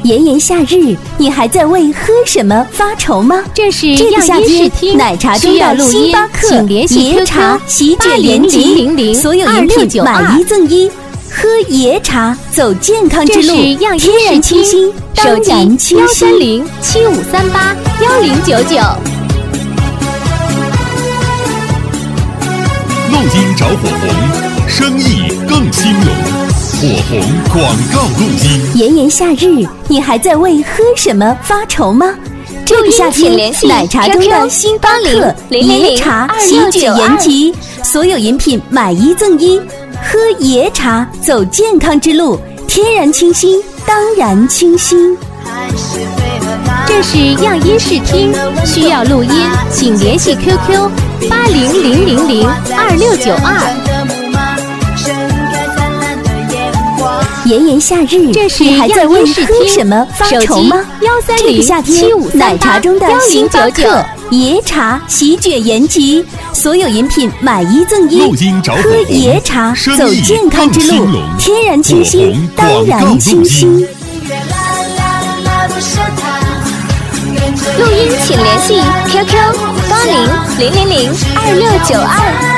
炎炎夏日，你还在为喝什么发愁吗？ 这是这个夏天，奶茶中的星巴克椰茶席卷延吉，所有饮品买一赠一。喝椰茶，走健康之路，天然清新，当然清新。 13075381099。 录音找火红，生意更兴隆。火红广告录音。 炎炎夏日，你还在为喝什么发愁吗？这个夏天，奶茶中的星巴克椰茶席卷延吉，所有饮品买一赠一。喝椰茶，走健康之路，天然清新，当然清新。 这是样音视听，需要录音，请联系 QQ800002692。 炎炎夏日，你还在为喝什么发愁吗？这个夏天，奶茶中的星巴克椰茶席卷延吉，所有饮品买一赠一。喝椰茶，走健康之路，天然清新，当然清新。 录音请联系 QQ80000262。